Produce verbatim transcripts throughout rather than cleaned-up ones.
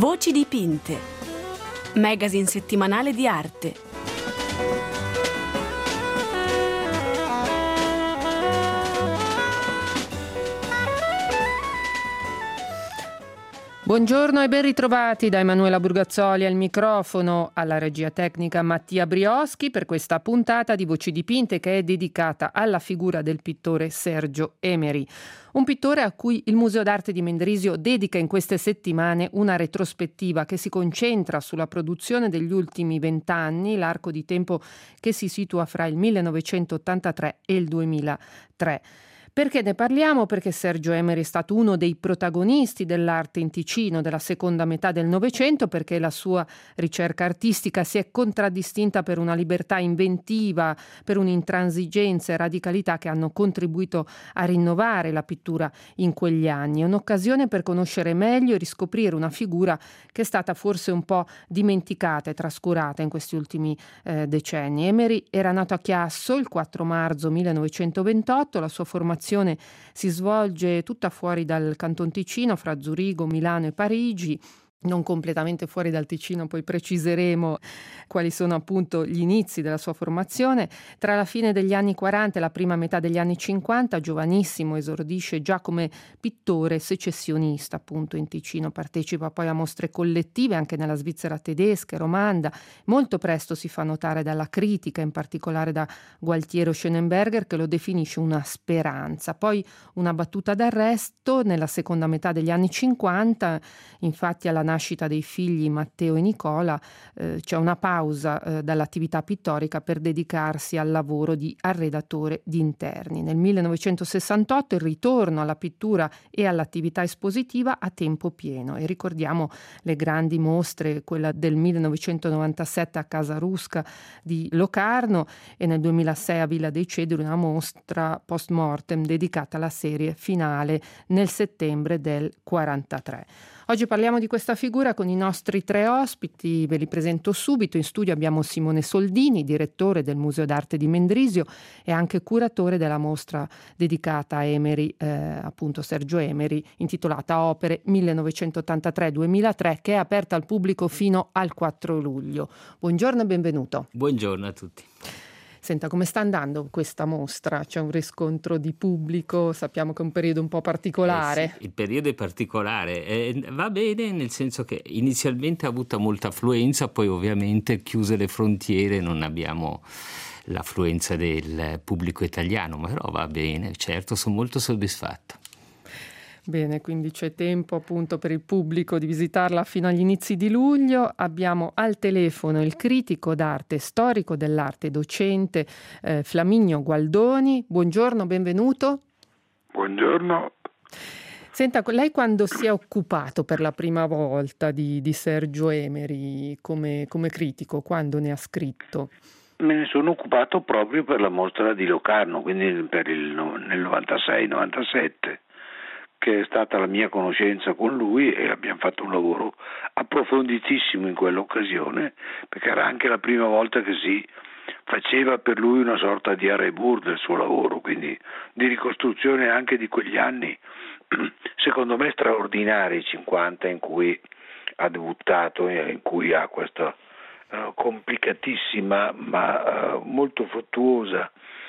Voci dipinte. Magazine settimanale di arte. Buongiorno e ben ritrovati da Emanuela Burgazzoli al microfono, alla regia tecnica Mattia Brioschi per questa puntata di Voci dipinte che è dedicata alla figura del pittore Sergio Emery. Un pittore a cui il Museo d'Arte di Mendrisio dedica in queste settimane una retrospettiva che si concentra sulla produzione degli ultimi vent'anni, l'arco di tempo che si situa fra il millenovecentottantatré e il duemilatré. Perché ne parliamo? Perché Sergio Emery è stato uno dei protagonisti dell'arte in Ticino della seconda metà del Novecento, perché la sua ricerca artistica si è contraddistinta per una libertà inventiva, per un'intransigenza e radicalità che hanno contribuito a rinnovare la pittura in quegli anni. È un'occasione per conoscere meglio e riscoprire una figura che è stata forse un po' dimenticata e trascurata in questi ultimi eh, decenni. Emery era nato a Chiasso il quattro marzo millenovecentoventotto, la sua formazione si svolge tutta fuori dal Canton Ticino, fra Zurigo, Milano e Parigi. Non completamente fuori dal Ticino, poi preciseremo quali sono appunto gli inizi della sua formazione. Tra la fine degli anni quaranta e la prima metà degli anni cinquanta, giovanissimo, esordisce già come pittore secessionista appunto in Ticino, partecipa poi a mostre collettive anche nella Svizzera tedesca e romanda. Molto presto si fa notare dalla critica, in particolare da Gualtiero Schenenberger, che lo definisce una speranza. Poi una battuta d'arresto nella seconda metà degli anni cinquanta, infatti alla nascita dei figli Matteo e Nicola eh, c'è una pausa eh, dall'attività pittorica per dedicarsi al lavoro di arredatore di interni. Nel millenovecentosessantotto il ritorno alla pittura e all'attività espositiva a tempo pieno, e ricordiamo le grandi mostre, quella del millenovecentonovantasette a Casa Rusca di Locarno e nel duemilasei a Villa dei Cedri una mostra post mortem dedicata alla serie finale nel settembre del quarantatré. Oggi parliamo di questa figura con i nostri tre ospiti, ve li presento subito. In studio abbiamo Simone Soldini, direttore del Museo d'Arte di Mendrisio e anche curatore della mostra dedicata a Emery, eh, appunto Sergio Emery, intitolata Opere millenovecentottantatré duemilatré, che è aperta al pubblico fino al quattro luglio. Buongiorno e benvenuto. Buongiorno a tutti. Senta, come sta andando questa mostra? C'è un riscontro di pubblico? Sappiamo che è un periodo un po' particolare. Eh sì, il periodo è particolare, eh, va bene nel senso che inizialmente ha avuto molta affluenza, poi ovviamente chiuse le frontiere non abbiamo l'affluenza del pubblico italiano, ma però va bene, certo, sono molto soddisfatto. Bene, quindi c'è tempo appunto per il pubblico di visitarla fino agli inizi di luglio. Abbiamo al telefono il critico d'arte, storico dell'arte, docente eh, Flaminio Gualdoni. Buongiorno, benvenuto. Buongiorno. Senta, lei quando si è occupato per la prima volta di, di Sergio Emery come, come critico, quando ne ha scritto? Me ne sono occupato proprio per la mostra di Locarno, quindi per il, nel novantasei novantasette. Che è stata la mia conoscenza con lui, e abbiamo fatto un lavoro approfonditissimo in quell'occasione, perché era anche la prima volta che si faceva per lui una sorta di arrêt-bour del suo lavoro, quindi di ricostruzione anche di quegli anni, secondo me straordinari, cinquanta, in cui ha debuttato, in cui ha questa uh, complicatissima ma uh, molto fruttuosa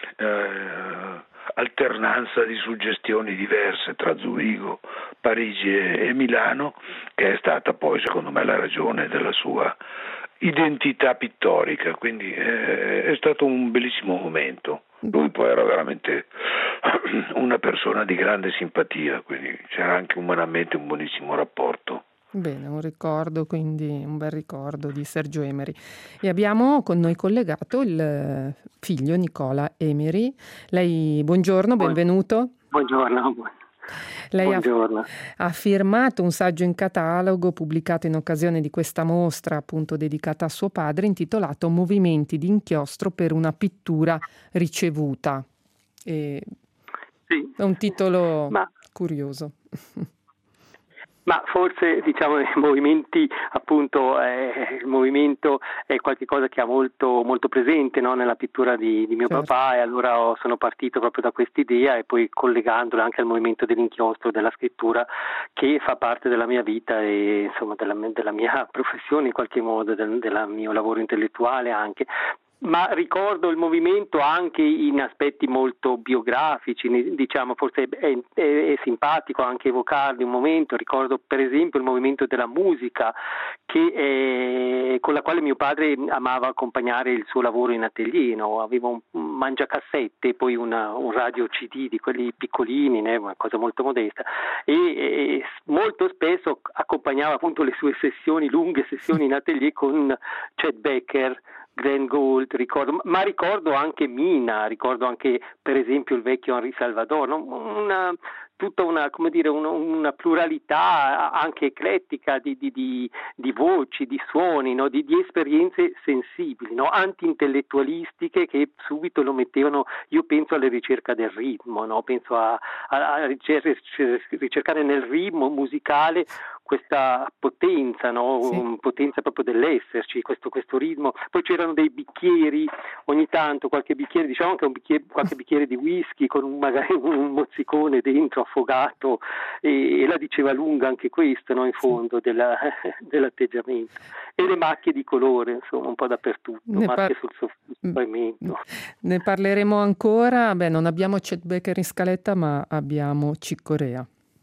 uh, alternanza di suggestioni diverse tra Zurigo, Parigi e Milano, che è stata poi secondo me la ragione della sua identità pittorica, quindi eh, è stato un bellissimo momento. Lui poi era veramente una persona di grande simpatia, quindi c'era anche umanamente un buonissimo rapporto. Bene, un ricordo, quindi un bel ricordo di Sergio Emery. E abbiamo con noi collegato il figlio Nicola Emery. Lei, buongiorno, benvenuto. Buongiorno. Lei buongiorno. Ha, ha firmato un saggio in catalogo pubblicato in occasione di questa mostra, appunto dedicata a suo padre, intitolato Movimenti di inchiostro per una pittura ricevuta. E sì. È un titolo Ma... curioso. Ma forse diciamo i movimenti, appunto eh, il movimento è qualcosa che ha molto molto presente, no? Nella pittura di, di mio certo. papà, e allora ho, sono partito proprio da quest'idea, e poi collegandola anche al movimento dell'inchiostro, della scrittura, che fa parte della mia vita e insomma della, della mia professione in qualche modo, del, del mio lavoro intellettuale anche. Ma ricordo il movimento anche in aspetti molto biografici, diciamo, forse è, è, è simpatico anche evocarli un momento. Ricordo per esempio il movimento della musica, che è, con la quale mio padre amava accompagnare il suo lavoro in atelier, no? Aveva un mangiacassette e poi una, un radio C D di quelli piccolini, né? Una cosa molto modesta, e, e molto spesso accompagnava appunto le sue sessioni, lunghe sessioni in atelier, con Chet Baker, Glenn Gould, ricordo, ma ricordo anche Mina, ricordo anche per esempio il vecchio Henri Salvador, no? Una, tutta una, come dire, una, una pluralità anche eclettica di, di, di, di voci, di suoni, no? di, di esperienze sensibili, no? Anti-intellettualistiche, che subito lo mettevano, io penso alla ricerca del ritmo, no? Penso a, a, a ricercare nel ritmo musicale questa potenza, no? Sì. Potenza proprio dell'esserci, questo, questo ritmo. Poi c'erano dei bicchieri, ogni tanto qualche bicchiere, diciamo che un bicchiere, qualche bicchiere di whisky con magari un mozzicone dentro affogato, e, e la diceva lunga anche questo, no? In fondo della, dell'atteggiamento. E le macchie di colore, insomma, un po' dappertutto, ne macchie par- sul soffitto. Ne parleremo ancora. Beh, non abbiamo Chet Baker in scaletta, ma abbiamo Chick Corea.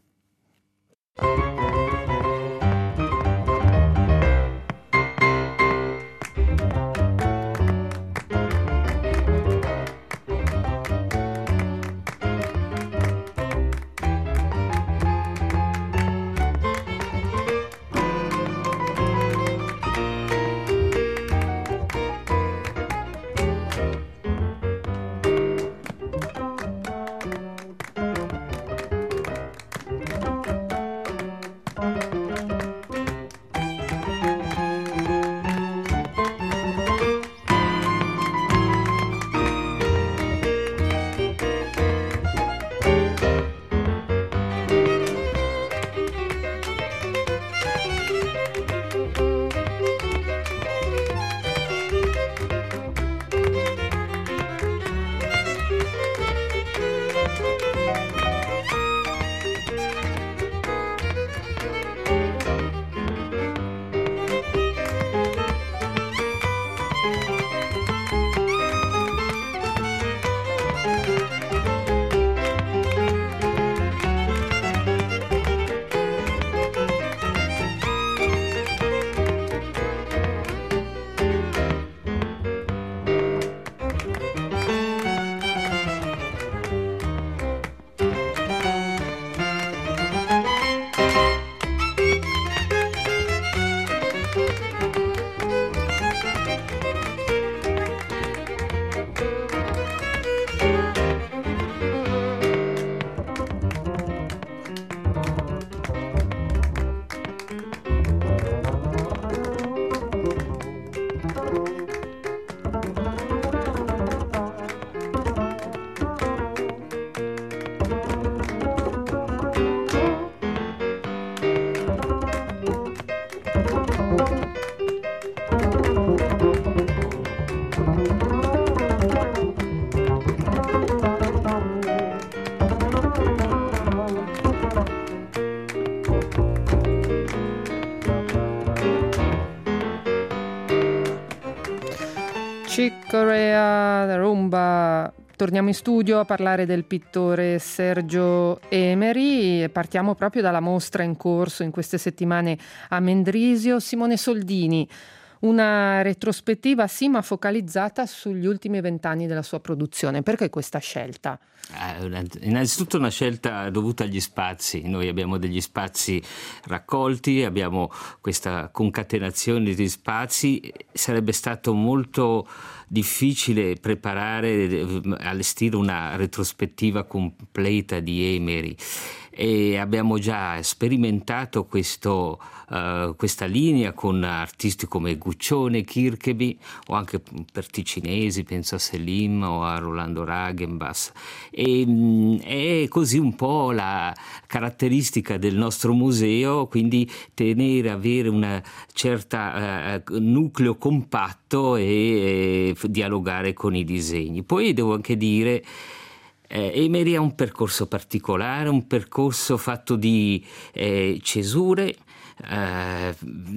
Chick Corea, rumba. Torniamo in studio a parlare del pittore Sergio Emery e partiamo proprio dalla mostra in corso in queste settimane a Mendrisio. Simone Soldini, una retrospettiva sì, ma focalizzata sugli ultimi vent'anni della sua produzione. Perché questa scelta? Eh, innanzitutto una scelta dovuta agli spazi. Noi abbiamo degli spazi raccolti, abbiamo questa concatenazione di spazi. Sarebbe stato molto difficile preparare, allestire una retrospettiva completa di Emery. e abbiamo già sperimentato questo, uh, questa linea con artisti come Guccione, Kirkeby o anche per ticinesi, penso a Selim o a Rolando Ragenbass, e mh, è così un po' la caratteristica del nostro museo, quindi tenere, avere una certa uh, nucleo compatto e, e dialogare con i disegni. Poi devo anche dire Eh, Emery ha un percorso particolare, un percorso fatto di eh, cesure. Eh,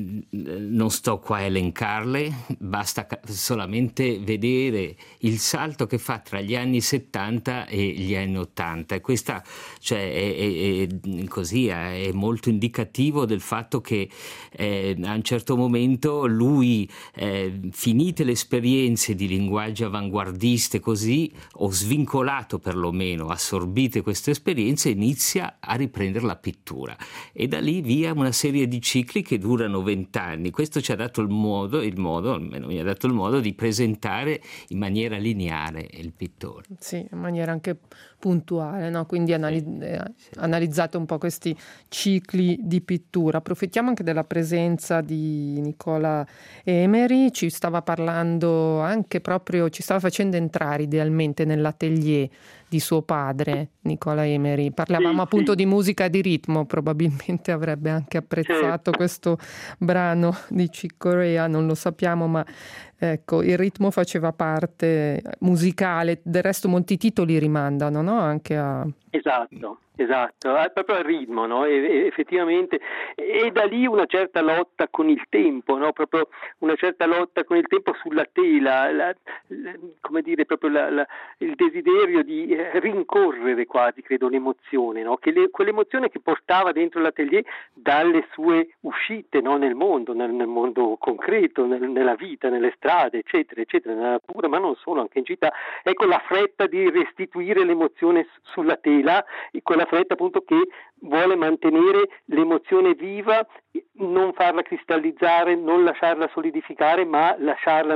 non sto qua a elencarle, basta ca- solamente vedere il salto che fa tra gli anni settanta e gli anni ottanta, e questa cioè, è, è, è, così, è molto indicativo del fatto che eh, a un certo momento lui, eh, finite le esperienze di linguaggio avanguardiste così, o svincolato perlomeno, assorbite queste esperienze, inizia a riprendere la pittura, e da lì via una serie di cicli che durano vent'anni. Questo ci ha dato il modo, il modo, almeno mi ha dato il modo di presentare in maniera lineare il pittore. Sì, in maniera anche puntuale, no? Quindi anali- sì, sì. analizzato un po' questi cicli di pittura. Approfittiamo anche della presenza di Nicola Emery, ci stava parlando anche proprio, ci stava facendo entrare idealmente nell'atelier di suo padre, Nicola Emery. Parlavamo sì, appunto sì. di musica di ritmo, probabilmente avrebbe anche apprezzato Sì. questo brano di Chick Corea, non lo sappiamo, ma ecco, il ritmo faceva parte musicale, del resto molti titoli rimandano, no? Anche a... Esatto, esatto, è proprio al ritmo, no? E, e effettivamente, e da lì una certa lotta con il tempo, no? Proprio una certa lotta con il tempo sulla tela, la, la, come dire, proprio la, la, il desiderio di eh, rincorrere quasi, credo, l'emozione, no? Che le, quell'emozione che portava dentro l'atelier dalle sue uscite, no? Nel mondo, nel, nel mondo concreto, nel, nella vita, nelle strade, eccetera, eccetera, nella natura, ma non solo, anche in città. Ecco la fretta di restituire l'emozione sulla tela, quella fretta appunto che vuole mantenere l'emozione viva, non farla cristallizzare, non lasciarla solidificare, ma lasciarla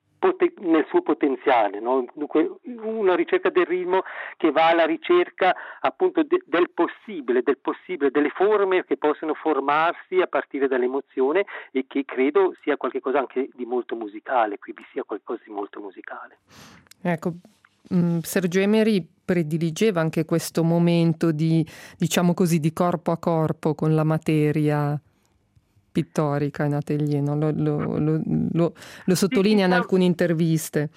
nel suo potenziale, no? Dunque una ricerca del ritmo che va alla ricerca appunto de- del possibile, del possibile, delle forme che possono formarsi a partire dall'emozione, e che credo sia qualcosa anche di molto musicale, qui vi sia qualcosa di molto musicale. Ecco, Sergio Emery prediligeva anche questo momento di, diciamo così, di corpo a corpo con la materia pittorica in atelier, no? lo, lo, lo, lo, lo sottolinea in alcune interviste.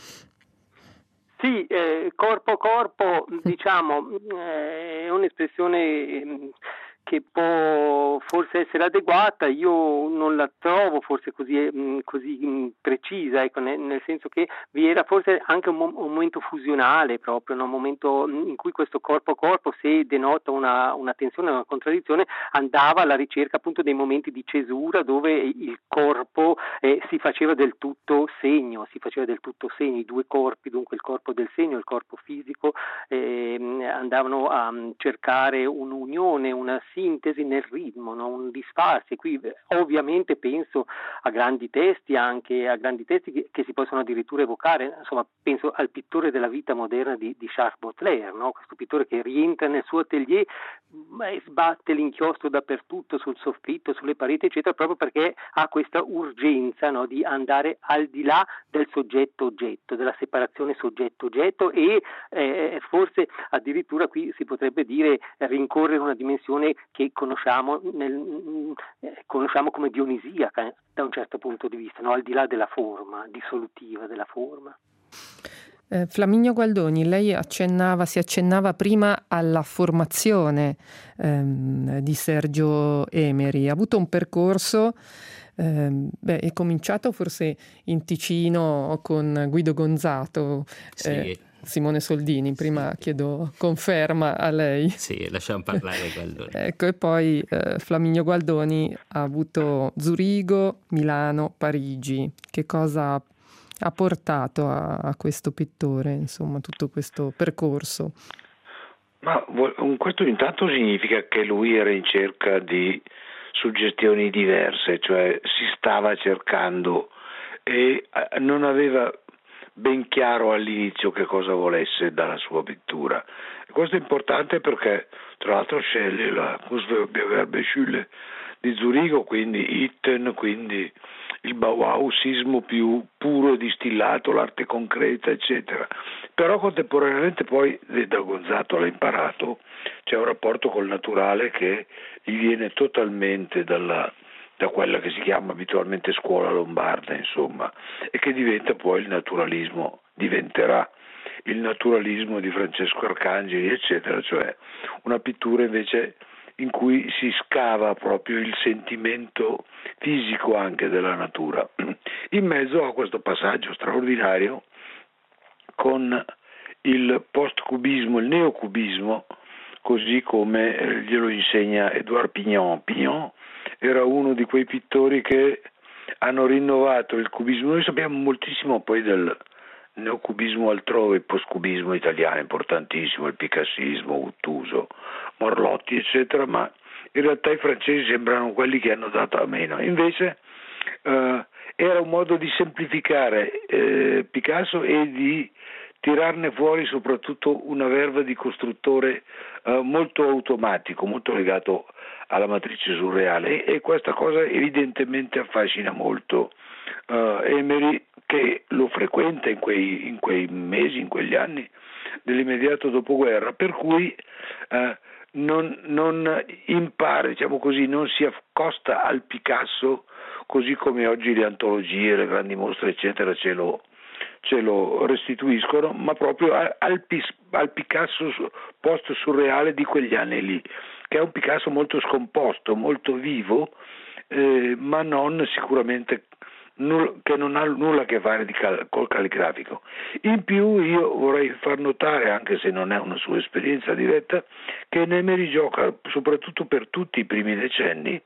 Sì, eh, corpo a corpo, diciamo, eh, è un'espressione eh, che può forse essere adeguata, io non la trovo forse così, mh, così mh, precisa, ecco, nel, nel senso che vi era forse anche un, mo- un momento fusionale proprio, no? Un momento in cui questo corpo a corpo, se denota una, una tensione, una contraddizione, andava alla ricerca appunto dei momenti di cesura dove il corpo eh, si faceva del tutto segno, si faceva del tutto segno, i due corpi, dunque il corpo del segno e il corpo fisico, eh, andavano a cercare un'unione, una sintesi nel ritmo, no? Un disfarsi. Qui ovviamente penso a grandi testi, anche a grandi testi che, che si possono addirittura evocare, insomma penso al pittore della vita moderna di, di Charles Baudelaire, no? Questo pittore che rientra nel suo atelier e sbatte l'inchiostro dappertutto, sul soffitto, sulle pareti, eccetera, proprio perché ha questa urgenza, no? Di andare al di là del soggetto-oggetto, della separazione soggetto-oggetto, e eh, forse addirittura qui si potrebbe dire rincorrere una dimensione che conosciamo, nel, eh, conosciamo come dionisiaca da un certo punto di vista, no? Al di là della forma, dissolutiva della forma. Eh, Flaminio Gualdoni, lei accennava, si accennava prima alla formazione ehm, di Sergio Emery. Ha avuto un percorso, ehm, beh, è cominciato forse in Ticino con Guido Gonzato. Sì. Eh, Simone Soldini, prima sì. Chiedo conferma a lei. Sì, lasciamo parlare Gualdoni. Ecco, e poi eh, Flaminio Gualdoni ha avuto Zurigo, Milano, Parigi. Che cosa ha portato a, a questo pittore, insomma, tutto questo percorso? Ma questo intanto significa che lui era in cerca di suggestioni diverse, cioè si stava cercando e non aveva ben chiaro all'inizio che cosa volesse dalla sua pittura. E questo è importante perché tra l'altro sceglie la Kunstwerkschule di Zurigo, quindi Itten, quindi il Bauhausismo più puro e distillato, l'arte concreta, eccetera. Però contemporaneamente poi da Gonzato l'ha imparato, c'è un rapporto col naturale che gli viene totalmente dalla, da quella che si chiama abitualmente scuola lombarda, insomma, e che diventa poi il naturalismo, diventerà il naturalismo di Francesco Arcangeli, eccetera, cioè una pittura invece in cui si scava proprio il sentimento fisico anche della natura. In mezzo a questo passaggio straordinario con il post-cubismo, il neocubismo, così come glielo insegna Édouard Pignon. Pignon era uno di quei pittori che hanno rinnovato il cubismo. Noi sappiamo moltissimo poi del neocubismo altrove, il postcubismo italiano importantissimo, il picassismo, Guttuso, Morlotti, eccetera, ma in realtà i francesi sembrano quelli che hanno dato a meno. Invece eh, era un modo di semplificare eh, Picasso e di tirarne fuori soprattutto una verve di costruttore eh, molto automatico, molto legato alla matrice surreale, e, e questa cosa evidentemente affascina molto uh, Emery, che lo frequenta in quei, in quei mesi, in quegli anni dell'immediato dopoguerra, per cui uh, non, non impara, diciamo così, non si accosta al Picasso così come oggi le antologie, le grandi mostre, eccetera, ce lo ce lo restituiscono, ma proprio al, al Picasso post-surreale di quegli anni lì, che è un Picasso molto scomposto, molto vivo, eh, ma non sicuramente null, che non ha nulla a che fare di cal, col calligrafico. In più io vorrei far notare, anche se non è una sua esperienza diretta, che Emery gioca, soprattutto per tutti i primi decenni,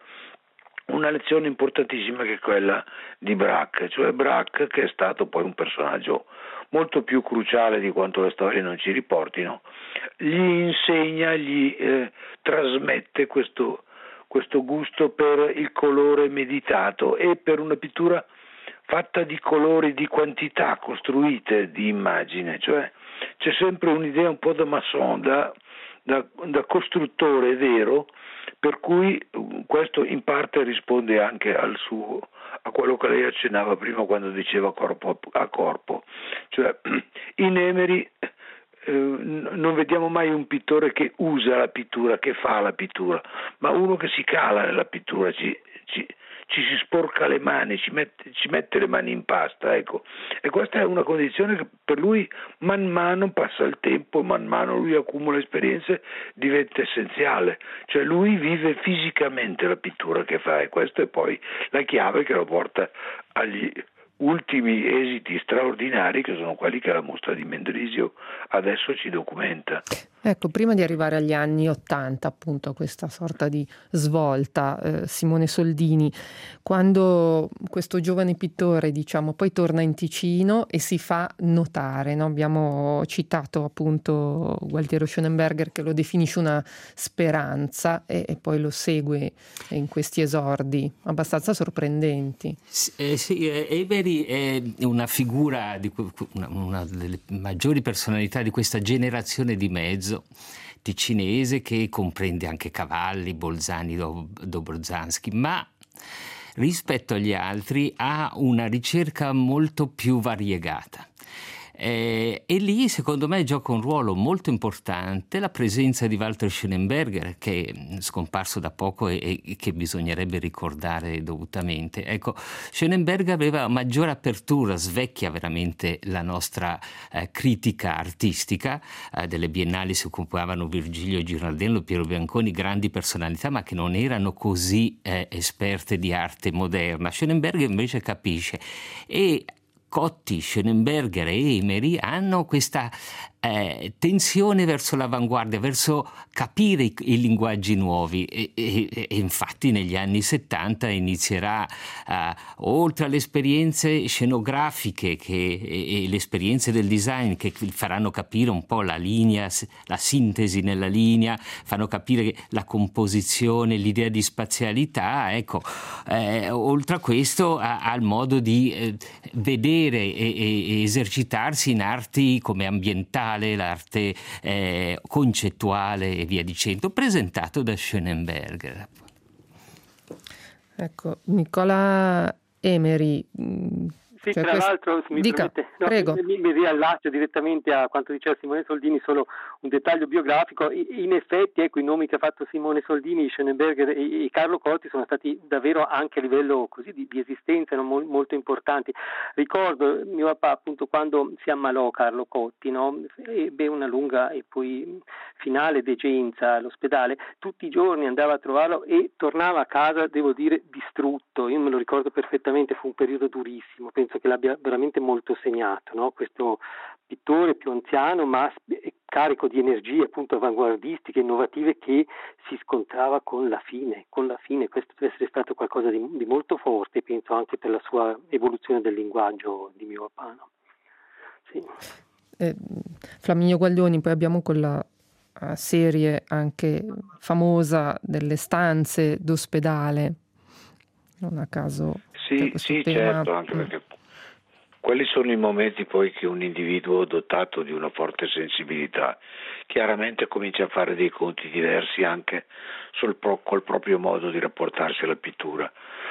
una lezione importantissima che è quella di Braque, cioè Braque, che è stato poi un personaggio molto più cruciale di quanto le storie non ci riportino, gli insegna, gli eh, trasmette questo, questo gusto per il colore meditato e per una pittura fatta di colori, di quantità costruite di immagine, cioè c'è sempre un'idea un po' da maçon, da, da, da costruttore vero, per cui questo in parte risponde anche al suo, a quello che lei accennava prima quando diceva corpo a corpo, cioè in Emery eh, non vediamo mai un pittore che usa la pittura, che fa la pittura, ma uno che si cala nella pittura, ci, ci, ci si sporca le mani, ci mette, ci mette le mani in pasta, ecco. E questa è una condizione che per lui man mano passa il tempo, man mano lui accumula esperienze, diventa essenziale, cioè lui vive fisicamente la pittura che fa, e questa è poi la chiave che lo porta agli ultimi esiti straordinari, che sono quelli che la mostra di Mendrisio adesso ci documenta. Ecco, prima di arrivare agli anni Ottanta, appunto, a questa sorta di svolta, eh, Simone Soldini, quando questo giovane pittore, diciamo, poi torna in Ticino e si fa notare, no? Abbiamo citato appunto Gualtiero Schönenberger che lo definisce una speranza e, e poi lo segue in questi esordi abbastanza sorprendenti. Eh, sì, Emery è una figura, di, una, una delle maggiori personalità di questa generazione di mezzo ticinese, che comprende anche Cavalli, Bolzani, Dobrzansky, ma rispetto agli altri ha una ricerca molto più variegata. Eh, e lì secondo me gioca un ruolo molto importante la presenza di Walter Schönenberger, che è scomparso da poco e, e che bisognerebbe ricordare dovutamente. Ecco, Schönenberger aveva maggiore apertura, svecchia veramente la nostra eh, critica artistica. Eh, delle biennali si occupavano Virgilio Giraldello, Piero Bianconi, grandi personalità, ma che non erano così eh, esperte di arte moderna. Schönenberger invece capisce, e Cotti, Schönenberger e Emery hanno questa eh, tensione verso l'avanguardia, verso capire i, i linguaggi nuovi e, e, e infatti negli anni settanta inizierà, eh, oltre alle esperienze scenografiche che, e, e le esperienze del design che faranno capire un po' la linea, la sintesi nella linea, fanno capire la composizione, l'idea di spazialità, ecco, eh, oltre a questo a, al modo di eh, vedere e, e esercitarsi in arti come ambientale, l'arte eh, concettuale e via dicendo, presentato da Schoenberger. Ecco, Nicola Emery. Sì, cioè tra quest... l'altro, se mi Dica, permette, no, prego. mi, mi riallaccio direttamente a quanto diceva Simone Soldini, solo un dettaglio biografico. In effetti, ecco, i nomi che ha fatto Simone Soldini, Schoenberger e, e Carlo Cotti sono stati davvero anche a livello così di, di esistenza, no, Mol, molto importanti. Ricordo mio papà, appunto, quando si ammalò Carlo Cotti, no, ebbe una lunga e poi finale degenza all'ospedale, tutti i giorni andava a trovarlo e tornava a casa, devo dire, distrutto. Io me lo ricordo perfettamente, fu un periodo durissimo, penso che l'abbia veramente molto segnato, no? Questo pittore più anziano ma carico di energie appunto avanguardistiche, innovative, che si scontrava con la fine, con la fine. Questo deve essere stato qualcosa di, di molto forte, penso anche per la sua evoluzione del linguaggio di mio papà, no? Sì. Eh, Flaminio Guaglioni, poi abbiamo quella serie anche famosa delle stanze d'ospedale, non a caso. Sì, sì, tema. certo, anche perché quelli sono i momenti poi che un individuo dotato di una forte sensibilità chiaramente comincia a fare dei conti diversi anche sul pro, col proprio modo di rapportarsi alla pittura.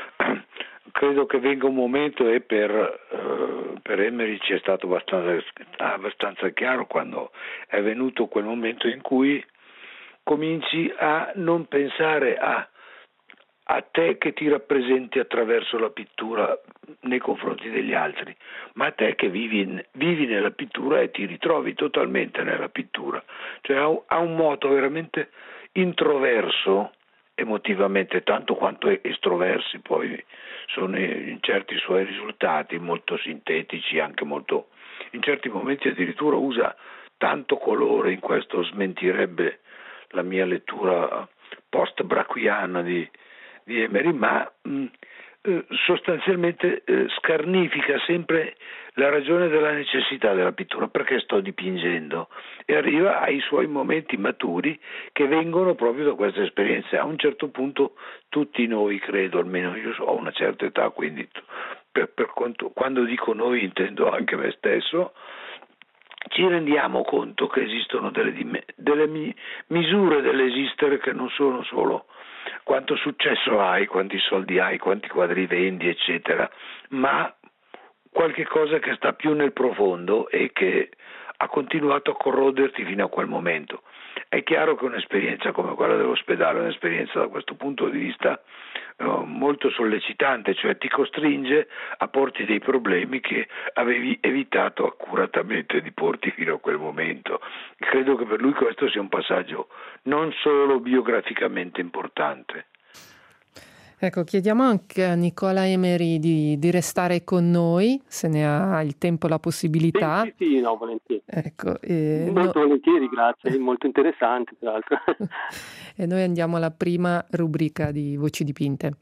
Credo che venga un momento, e per, uh, per Emery ci è stato abbastanza, abbastanza chiaro quando è venuto quel momento in cui cominci a non pensare a a te che ti rappresenti attraverso la pittura nei confronti degli altri, ma a te che vivi, vivi nella pittura e ti ritrovi totalmente nella pittura. Cioè ha, ha un moto veramente introverso emotivamente, tanto quanto estroversi poi sono in certi suoi risultati, molto sintetici, anche molto, in certi momenti addirittura usa tanto colore, in questo smentirebbe la mia lettura post-brachiana di di Emery, ma mh, eh, sostanzialmente eh, scarnifica sempre la ragione della necessità della pittura, perché sto dipingendo, e arriva ai suoi momenti maturi che vengono proprio da queste esperienze. A un certo punto tutti noi, credo, almeno io ho una certa età, quindi per, per quanto, quando dico noi intendo anche me stesso, ci rendiamo conto che esistono delle, delle mi, misure dell'esistere che non sono solo quanto successo hai, quanti soldi hai, quanti quadri vendi, eccetera, ma qualche cosa che sta più nel profondo e che ha continuato a corroderti fino a quel momento. È chiaro che un'esperienza come quella dell'ospedale è un'esperienza da questo punto di vista eh, molto sollecitante, cioè ti costringe a porti dei problemi che avevi evitato accuratamente di porti fino a quel momento. Credo che per lui questo sia un passaggio non solo biograficamente importante. Ecco, chiediamo anche a Nicola Emery di, di restare con noi, se ne ha il tempo e la possibilità. Sì, sì, sì, no, volentieri. Ecco, eh, molto no... volentieri, grazie, molto interessante tra l'altro. E noi andiamo alla prima rubrica di Voci dipinte.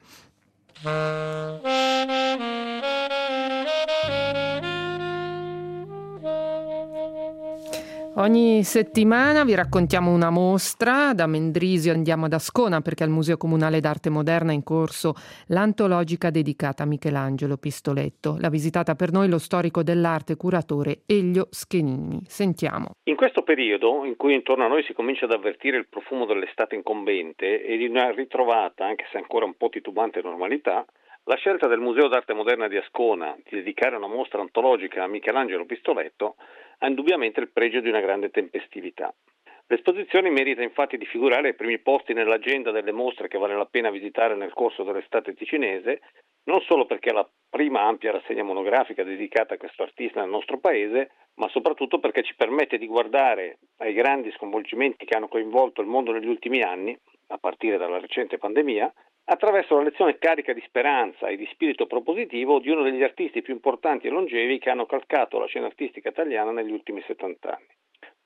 Ogni settimana vi raccontiamo una mostra. Da Mendrisio andiamo ad Ascona perché al Museo Comunale d'Arte Moderna è in corso l'antologica dedicata a Michelangelo Pistoletto. L'ha visitata per noi lo storico dell'arte curatore Elio Schenini. Sentiamo. In questo periodo, in cui intorno a noi si comincia ad avvertire il profumo dell'estate incombente e di una ritrovata, anche se ancora un po' titubante, normalità, la scelta del Museo d'Arte Moderna di Ascona di dedicare una mostra antologica a Michelangelo Pistoletto ha indubbiamente il pregio di una grande tempestività. L'esposizione merita infatti di figurare ai primi posti nell'agenda delle mostre che vale la pena visitare nel corso dell'estate ticinese, non solo perché è la prima ampia rassegna monografica dedicata a questo artista nel nostro paese, ma soprattutto perché ci permette di guardare ai grandi sconvolgimenti che hanno coinvolto il mondo negli ultimi anni, a partire dalla recente pandemia, attraverso la lezione carica di speranza e di spirito propositivo di uno degli artisti più importanti e longevi che hanno calcato la scena artistica italiana negli ultimi settanta anni.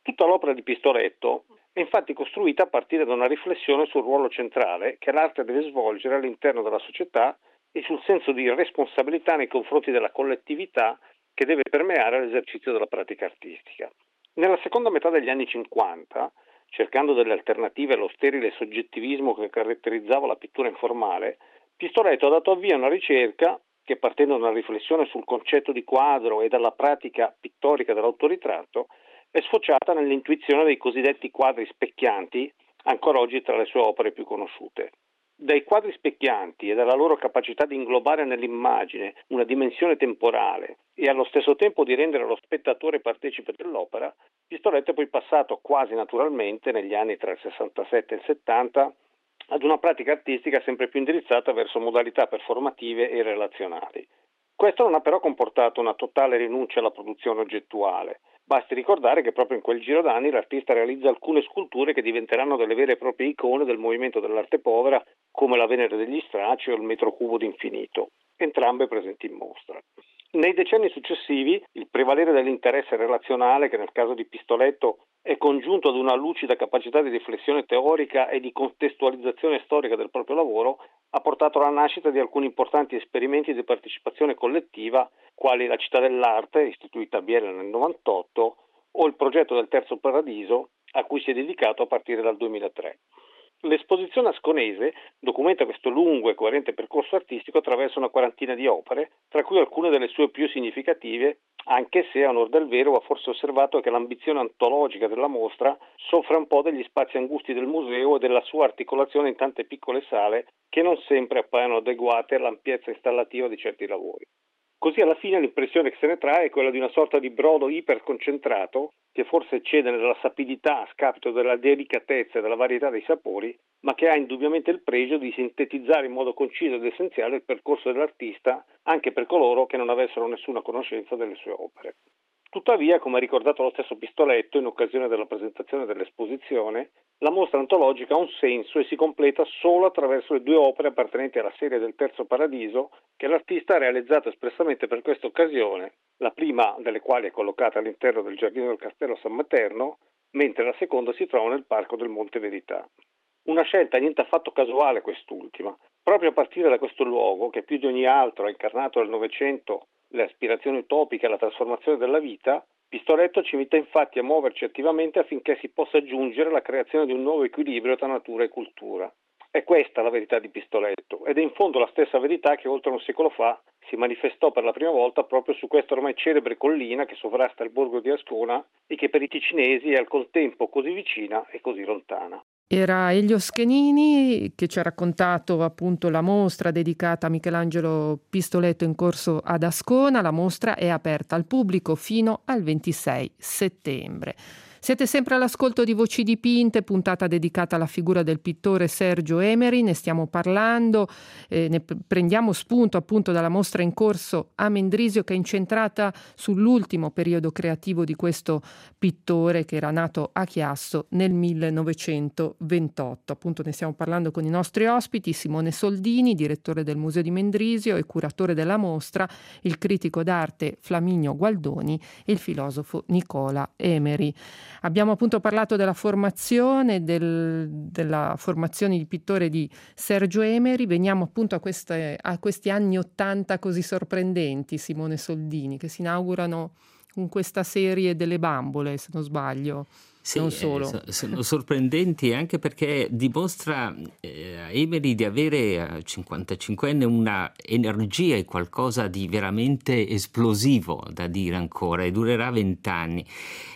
Tutta l'opera di Pistoletto è infatti costruita a partire da una riflessione sul ruolo centrale che l'arte deve svolgere all'interno della società e sul senso di responsabilità nei confronti della collettività che deve permeare l'esercizio della pratica artistica. Nella seconda metà degli anni cinquanta, cercando delle alternative allo sterile soggettivismo che caratterizzava la pittura informale, Pistoletto ha dato avvio a una ricerca che, partendo da una riflessione sul concetto di quadro e dalla pratica pittorica dell'autoritratto, è sfociata nell'intuizione dei cosiddetti quadri specchianti, ancora oggi tra le sue opere più conosciute. Dai quadri specchianti e dalla loro capacità di inglobare nell'immagine una dimensione temporale e allo stesso tempo di rendere lo spettatore partecipe dell'opera, Pistoletto è poi passato quasi naturalmente, negli anni tra il sessantasette e il settanta, ad una pratica artistica sempre più indirizzata verso modalità performative e relazionali. Questo non ha però comportato una totale rinuncia alla produzione oggettuale. Basti ricordare che proprio in quel giro d'anni l'artista realizza alcune sculture che diventeranno delle vere e proprie icone del movimento dell'arte povera, come la Venere degli Stracci o il Metro Cubo d'Infinito, entrambe presenti in mostra. Nei decenni successivi, il prevalere dell'interesse relazionale, che nel caso di Pistoletto è congiunto ad una lucida capacità di riflessione teorica e di contestualizzazione storica del proprio lavoro, ha portato alla nascita di alcuni importanti esperimenti di partecipazione collettiva, quali la Città dell'Arte, istituita a Biella nel novantotto, o il progetto del Terzo Paradiso, a cui si è dedicato a partire dal duemilatré. L'esposizione asconese documenta questo lungo e coerente percorso artistico attraverso una quarantina di opere, tra cui alcune delle sue più significative, anche se a onor del vero va forse osservato che l'ambizione antologica della mostra soffre un po' degli spazi angusti del museo e della sua articolazione in tante piccole sale che non sempre appaiono adeguate all'ampiezza installativa di certi lavori. Così alla fine l'impressione che se ne trae è quella di una sorta di brodo iperconcentrato che forse eccede nella sapidità a scapito della delicatezza e della varietà dei sapori, ma che ha indubbiamente il pregio di sintetizzare in modo conciso ed essenziale il percorso dell'artista anche per coloro che non avessero nessuna conoscenza delle sue opere. Tuttavia, come ha ricordato lo stesso Pistoletto in occasione della presentazione dell'esposizione, la mostra antologica ha un senso e si completa solo attraverso le due opere appartenenti alla serie del Terzo Paradiso che l'artista ha realizzato espressamente per questa occasione, la prima delle quali è collocata all'interno del giardino del Castello San Materno, mentre la seconda si trova nel Parco del Monte Verità. Una scelta niente affatto casuale quest'ultima, proprio a partire da questo luogo che più di ogni altro ha incarnato nel Novecento le aspirazioni utopiche alla trasformazione della vita. Pistoletto ci invita infatti a muoverci attivamente affinché si possa giungere alla creazione di un nuovo equilibrio tra natura e cultura. È questa la verità di Pistoletto ed è in fondo la stessa verità che oltre un secolo fa si manifestò per la prima volta proprio su questa ormai celebre collina che sovrasta il borgo di Ascona e che per i ticinesi è al contempo così vicina e così lontana. Era Elio Schenini che ci ha raccontato appunto la mostra dedicata a Michelangelo Pistoletto in corso ad Ascona. La mostra è aperta al pubblico fino al ventisei settembre. Siete sempre all'ascolto di Voci Dipinte, puntata dedicata alla figura del pittore Sergio Emery. Ne stiamo parlando, eh, ne prendiamo spunto appunto dalla mostra in corso a Mendrisio, che è incentrata sull'ultimo periodo creativo di questo pittore che era nato a Chiasso nel millenovecentoventotto. Appunto ne stiamo parlando con i nostri ospiti: Simone Soldini, direttore del Museo di Mendrisio e curatore della mostra, il critico d'arte Flaminio Gualdoni e il filosofo Nicola Emery. Abbiamo appunto parlato della formazione, del, della formazione di pittore di Sergio Emery. Veniamo appunto a, queste, a questi anni Ottanta così sorprendenti, Simone Soldini, che si inaugurano con questa serie delle bambole, se non sbaglio. Sì, non solo. Eh, sono sorprendenti anche perché dimostra eh, Emery di avere a cinquantacinquenne una energia e qualcosa di veramente esplosivo da dire ancora, e durerà vent'anni.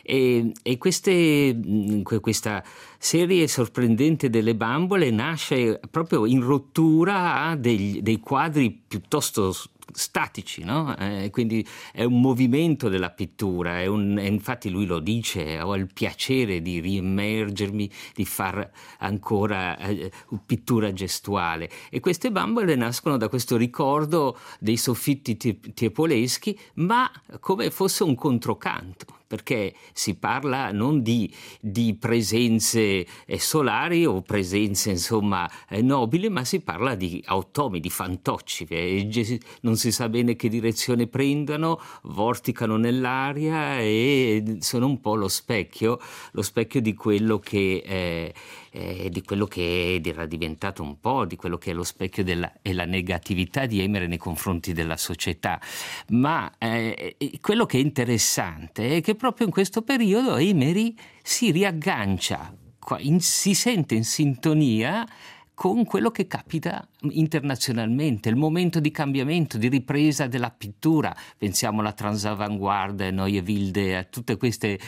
E, e queste, questa serie sorprendente delle bambole nasce proprio in rottura a dei, dei quadri piuttosto statici, no? Eh, quindi è un movimento della pittura, è un, e infatti lui lo dice: ho il piacere di riimmergermi, di far ancora eh, pittura gestuale. E queste bambole nascono da questo ricordo dei soffitti tiepoleschi, ma come fosse un controcanto, perché si parla non di, di presenze eh, solari o presenze insomma eh, nobili, ma si parla di automi, di fantocci, eh, non si sa bene che direzione prendano, vorticano nell'aria e sono un po' lo specchio, lo specchio di quello che eh, eh, di quello che era diventato un po', di quello che è lo specchio della e la negatività di Emery nei confronti della società. Ma eh, quello che è interessante è che proprio in questo periodo Emery si riaggancia, in, si sente in sintonia con quello che capita internazionalmente, il momento di cambiamento, di ripresa della pittura. Pensiamo alla Transavanguardia, Neue Wilde, a tutti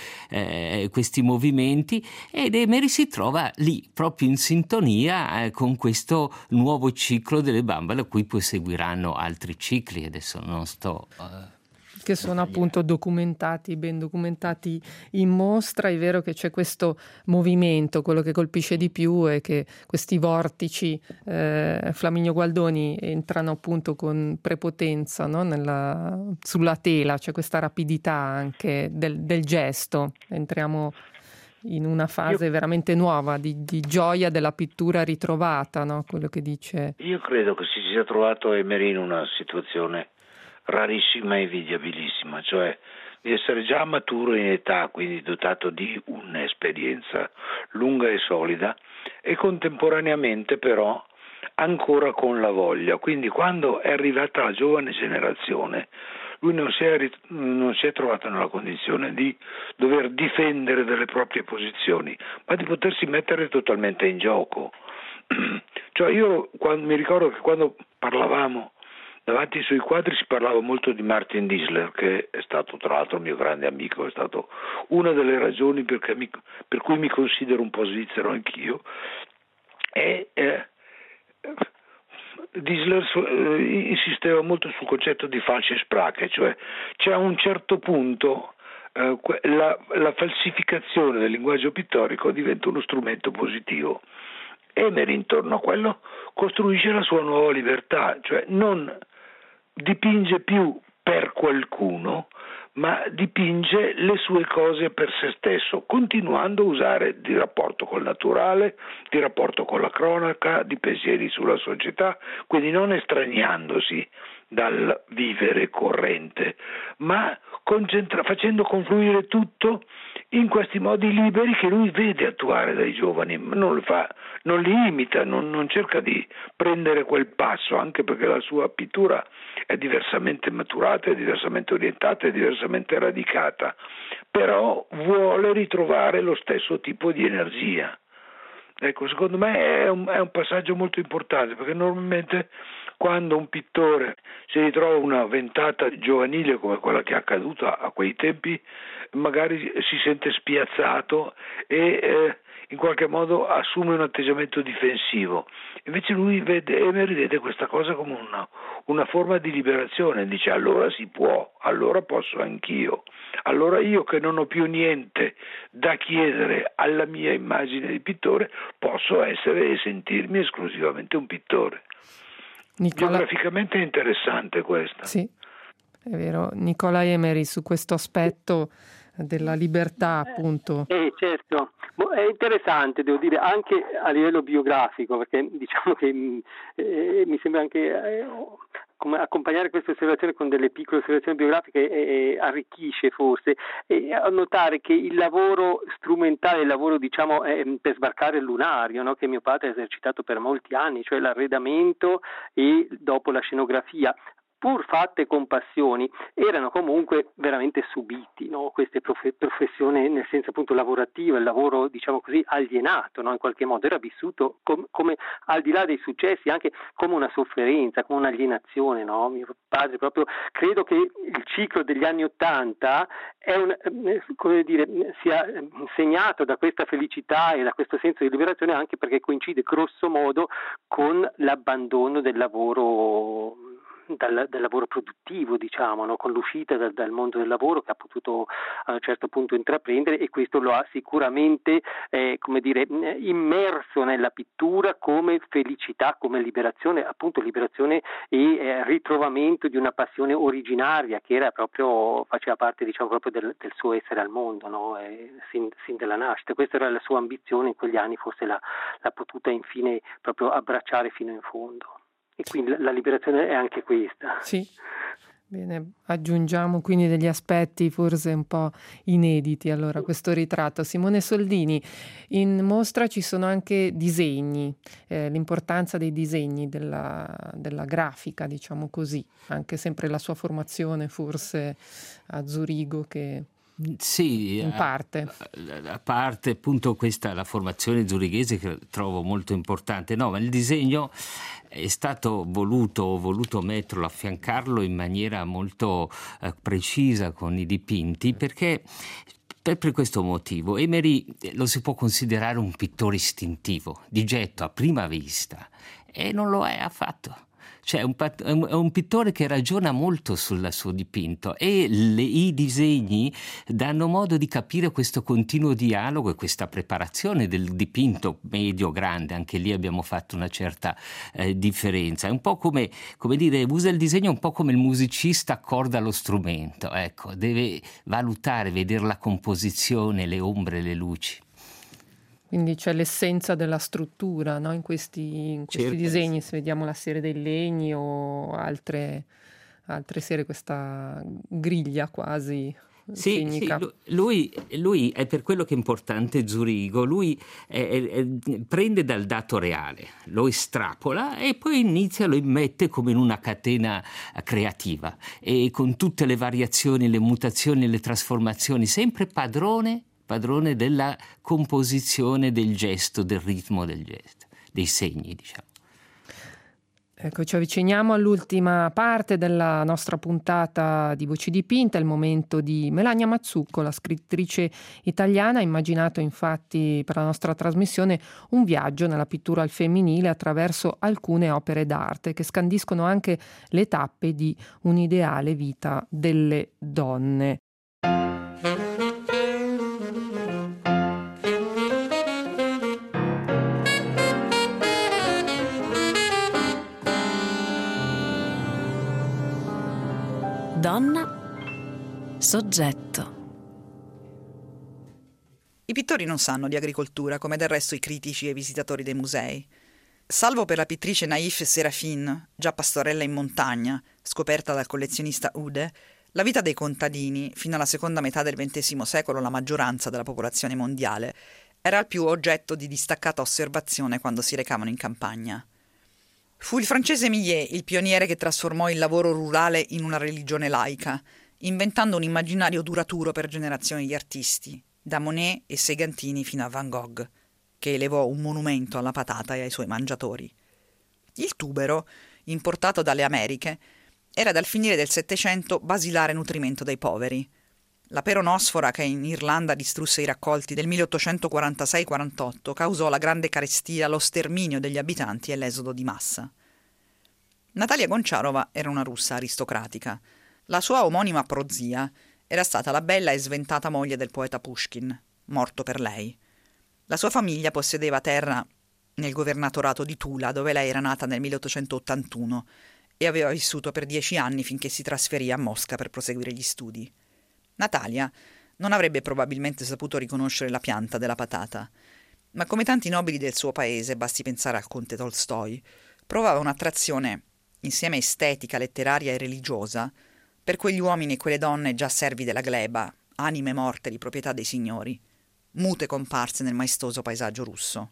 eh, questi movimenti, ed Emery si trova lì, proprio in sintonia eh, con questo nuovo ciclo delle bambole, a cui poi seguiranno altri cicli. Adesso non sto... Uh, che sono appunto documentati, ben documentati in mostra. È vero che c'è questo movimento, quello che colpisce di più è che questi vortici eh, Flaminio Gualdoni entrano appunto con prepotenza, no? Nella, sulla tela, c'è questa rapidità anche del, del gesto. Entriamo in una fase io, veramente nuova di, di gioia della pittura ritrovata, no? Quello che dice. Io credo che si sia trovato Emery in una situazione rarissima e invidiabilissima, cioè di essere già maturo in età, quindi dotato di un'esperienza lunga e solida, e contemporaneamente però ancora con la voglia. Quindi quando è arrivata la giovane generazione, lui non si è, non si è trovato nella condizione di dover difendere delle proprie posizioni, ma di potersi mettere totalmente in gioco. Cioè io quando, mi ricordo che quando parlavamo davanti ai suoi quadri si parlava molto di Martin Disler, che è stato tra l'altro un mio grande amico, è stato una delle ragioni perché mi, per cui mi considero un po' svizzero anch'io. E eh, Disler eh, insisteva molto sul concetto di falsche sprache, cioè c'è a un certo punto eh, la, la falsificazione del linguaggio pittorico diventa uno strumento positivo. Emery intorno a quello costruisce la sua nuova libertà, cioè non dipinge più per qualcuno, ma dipinge le sue cose per se stesso, continuando a usare di rapporto col naturale, di rapporto con la cronaca, di pensieri sulla società, quindi non estraniandosi dal vivere corrente, ma concentra- facendo confluire tutto in questi modi liberi che lui vede attuare dai giovani, ma non lo fa, non li imita, non, non cerca di prendere quel passo, anche perché la sua pittura è diversamente maturata, è diversamente orientata, è diversamente radicata, però vuole ritrovare lo stesso tipo di energia. Ecco, secondo me è un, è un passaggio molto importante, perché normalmente quando un pittore si ritrova una ventata giovanile come quella che è accaduta a quei tempi, magari si sente spiazzato e eh, in qualche modo assume un atteggiamento difensivo. Invece lui vede, Emery vede questa cosa come una, una forma di liberazione, dice allora si può, allora posso anch'io, allora io che non ho più niente da chiedere alla mia immagine di pittore posso essere e sentirmi esclusivamente un pittore. Nicola... Geograficamente è interessante questa. Sì, è vero. Nicola Emery su questo aspetto della libertà, appunto. Eh, certo, è interessante, devo dire, anche a livello biografico, perché diciamo che eh, mi sembra anche eh, come accompagnare queste osservazioni con delle piccole osservazioni biografiche eh, arricchisce forse, e a notare che il lavoro strumentale, il lavoro diciamo eh, per sbarcare il lunario, no, che mio padre ha esercitato per molti anni, cioè l'arredamento e dopo la scenografia, pur fatte con passioni, erano comunque veramente subiti, no? Queste prof- professioni nel senso appunto lavorativo, il lavoro diciamo così alienato, no? In qualche modo era vissuto com- come al di là dei successi anche come una sofferenza, come un'alienazione, no? Mio padre proprio, credo che il ciclo degli anni Ottanta è un, come dire, sia segnato da questa felicità e da questo senso di liberazione, anche perché coincide grosso modo con l'abbandono del lavoro dal, dal lavoro produttivo, diciamo, no? Con l'uscita dal, dal mondo del lavoro che ha potuto a un certo punto intraprendere, e questo lo ha sicuramente eh, come dire, immerso nella pittura come felicità, come liberazione, appunto liberazione e eh, ritrovamento di una passione originaria che era proprio, faceva parte, diciamo, proprio del, del suo essere al mondo, no? eh, sin, sin dalla nascita. Questa era la sua ambizione, in quegli anni forse l'ha, l'ha potuta infine proprio abbracciare fino in fondo. E quindi la liberazione è anche questa. Sì, bene, aggiungiamo quindi degli aspetti forse un po' inediti allora a questo ritratto. Simone Soldini, in mostra ci sono anche disegni, eh, l'importanza dei disegni, della, della grafica, diciamo così, anche sempre la sua formazione forse a Zurigo che... Sì, in parte. A, a parte appunto questa la formazione zurighese che trovo molto importante. No, ma il disegno è stato voluto, ho voluto metterlo, affiancarlo in maniera molto eh, precisa con i dipinti, perché per, per questo motivo Emery lo si può considerare un pittore istintivo, di getto a prima vista, e non lo è affatto. Cioè un, è un pittore che ragiona molto sul suo dipinto, e le, i disegni danno modo di capire questo continuo dialogo e questa preparazione del dipinto medio-grande. Anche lì abbiamo fatto una certa eh, differenza. È un po' come, come dire, usa il disegno un po' come il musicista accorda lo strumento, ecco, deve valutare, vedere la composizione, le ombre, le luci. Quindi c'è l'essenza della struttura, no? In questi, in questi certo. disegni, se vediamo la serie dei legni o altre, altre serie, questa griglia quasi sì, segnica. Sì, lui, lui è per quello che è importante Zurigo, lui è, è, è, prende dal dato reale, lo estrapola e poi inizia, lo immette come in una catena creativa, e con tutte le variazioni, le mutazioni, le trasformazioni, sempre padrone padrone della composizione del gesto, del ritmo del gesto, dei segni, diciamo. Ecco, ci avviciniamo all'ultima parte della nostra puntata di Voci dipinte, il momento di Melania Mazzucco, la scrittrice italiana. Ha immaginato infatti per la nostra trasmissione un viaggio nella pittura al femminile attraverso alcune opere d'arte che scandiscono anche le tappe di un'ideale vita delle donne. Donna, soggetto. I pittori non sanno di agricoltura, come del resto i critici e i visitatori dei musei. Salvo per la pittrice Naïf Serafin, già pastorella in montagna, scoperta dal collezionista Ude, la vita dei contadini, fino alla seconda metà del ventesimo secolo la maggioranza della popolazione mondiale, era al più oggetto di distaccata osservazione quando si recavano in campagna. Fu il francese Millet il pioniere che trasformò il lavoro rurale in una religione laica, inventando un immaginario duraturo per generazioni di artisti, da Monet e Segantini fino a Van Gogh, che elevò un monumento alla patata e ai suoi mangiatori. Il tubero, importato dalle Americhe, era dal finire del Settecento basilare nutrimento dei poveri. La peronosfora che in Irlanda distrusse i raccolti del milleottocentoquarantasei quarantotto causò la grande carestia, lo sterminio degli abitanti e l'esodo di massa. Natalia Gonciarova era una russa aristocratica. La sua omonima prozia era stata la bella e sventata moglie del poeta Pushkin, morto per lei. La sua famiglia possedeva terra nel governatorato di Tula, dove lei era nata nel milleottocentottantuno e aveva vissuto per dieci anni finché si trasferì a Mosca per proseguire gli studi. Natalia non avrebbe probabilmente saputo riconoscere la pianta della patata, ma come tanti nobili del suo paese, basti pensare al conte Tolstoi, provava un'attrazione, insieme estetica, letteraria e religiosa, per quegli uomini e quelle donne già servi della gleba, anime morte di proprietà dei signori, mute comparse nel maestoso paesaggio russo.